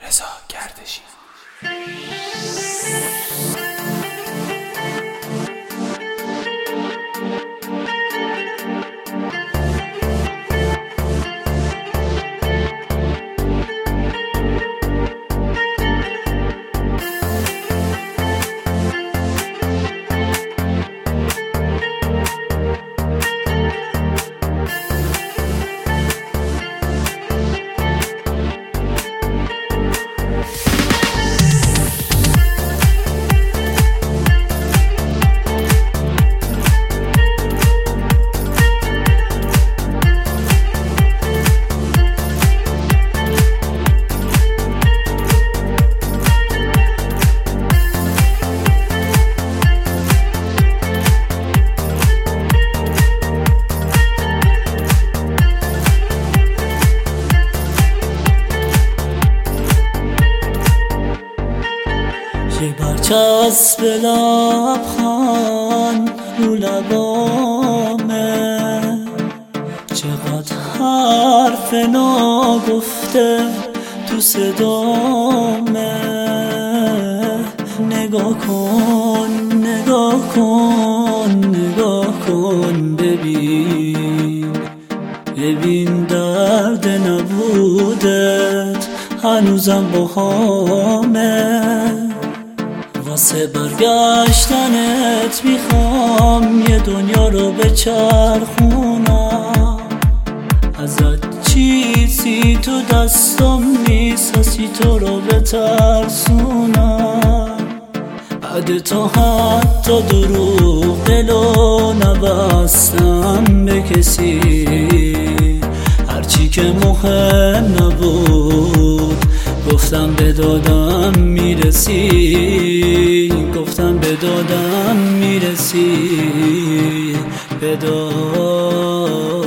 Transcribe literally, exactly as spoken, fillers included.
رضا گردشی. یه برچسب لبخند رو لبامه، چقدر حرف ناگفته تو صدامه. نگاه کن نگاه کن نگاه کن، ببین ببین درد نبودت هنوزم باهامه. واسه برگشتنت میخوام یه دنیا رو بچرخونم، ازت چیزی تو دستم نیست هستی تو رو بترسونم. بعد تو حتی دروغ دلو نبستم به کسی، هرچی که مهم نبود گفتم به دادم میرسی، گفتم به دادم میرسی، به دادم